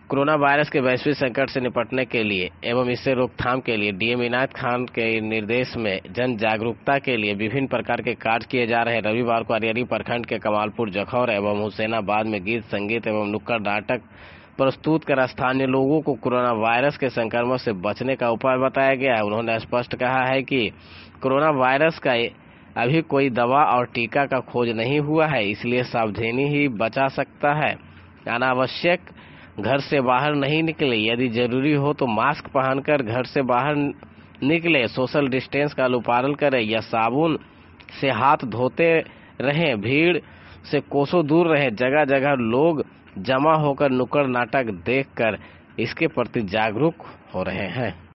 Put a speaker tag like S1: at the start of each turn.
S1: Corona virus के वैश्विक संकट से निपटने के लिए एवं इससे रोकथाम के लिए डीएम इनायत खान के निर्देश में जन जागरूकता के लिए विभिन्न प्रकार के कार्य किए जा रहे हैं। रविवार को अरियरी प्रखंड के कमालपुर, जखौर एवं हुसैनाबाद में गीत संगीत एवं नुक्कड़ नाटक प्रस्तुत कर स्थानीय लोगों को कोरोना वायरस के संक्रमण से बचने का उपाय बताया गया है। उन्होंने स्पष्ट कहा है कि कोरोना वायरस का अभी कोई दवा और टीका का खोज नहीं हुआ है, इसलिए सावधानी ही बचा सकता है। अनावश्यक घर से बाहर नहीं निकले, यदि जरूरी हो तो मास्क पहनकर घर से बाहर निकले, सोशल डिस्टेंस का अनुपालन करें या साबुन से हाथ धोते रहें, भीड़ से कोसों दूर रहें। जगह जगह लोग जमा होकर नुक्कड़ नाटक देखकर इसके प्रति जागरूक हो रहे हैं।